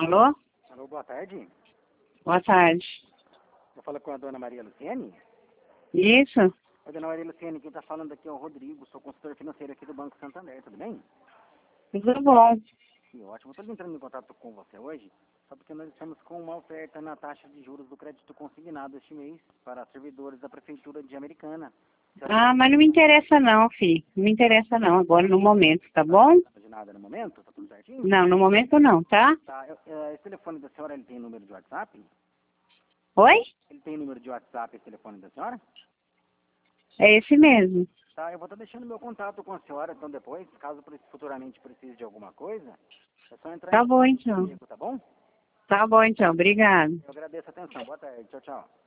Alô? Alô, boa tarde. Boa tarde. Eu falo com a dona Maria Luciene. Isso? Oi, dona Maria Luciene, quem está falando aqui é o Rodrigo, sou consultor financeiro aqui do Banco Santander, tudo bem? Tudo bom. Que ótimo. Estou entrando em contato com você hoje, só porque nós estamos com uma oferta na taxa de juros do crédito consignado este mês para servidores da Prefeitura de Americana. Ah, mas não me interessa não, filho. Não me interessa não, agora no momento, tá bom? Não de nada no momento? Tá tudo certinho? Não, no momento não, tá? Tá. Esse telefone da senhora, ele tem número de WhatsApp? Oi? Ele tem número de WhatsApp, esse telefone da senhora? É esse mesmo. Tá, eu vou estar deixando meu contato com a senhora, então depois, caso futuramente precise de alguma coisa, é só entrar em Tá bom contato então. comigo, tá bom? Tá bom então, obrigado. Eu agradeço a atenção. Boa tarde. Tchau, tchau.